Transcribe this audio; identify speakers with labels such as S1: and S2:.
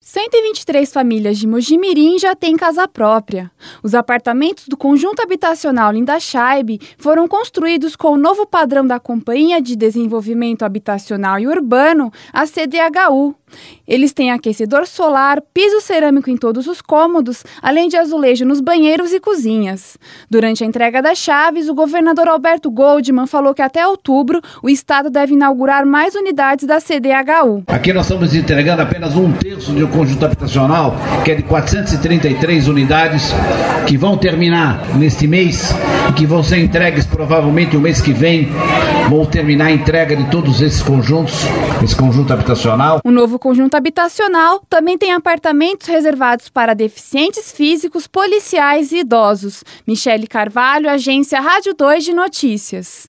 S1: 123 famílias de Mojimirim já têm casa própria. Os apartamentos do conjunto habitacional Lindachaib foram construídos com o novo padrão da Companhia de Desenvolvimento Habitacional e Urbano, a CDHU. Eles têm aquecedor solar, piso cerâmico em todos os cômodos, além de azulejo nos banheiros e cozinhas. Durante a entrega das chaves, o governador Alberto Goldmann falou que até outubro o estado deve inaugurar mais unidades da CDHU.
S2: Aqui nós estamos entregando apenas um terço de um conjunto habitacional, que é de 433 unidades, que vão terminar neste mês e que vão ser entregues provavelmente o mês que vem. Vão terminar a entrega de todos esses conjuntos, esse conjunto habitacional.
S1: O novo conjunto habitacional também tem apartamentos reservados para deficientes físicos, policiais e idosos. Michele Carvalho, Agência Rádio 2 de Notícias.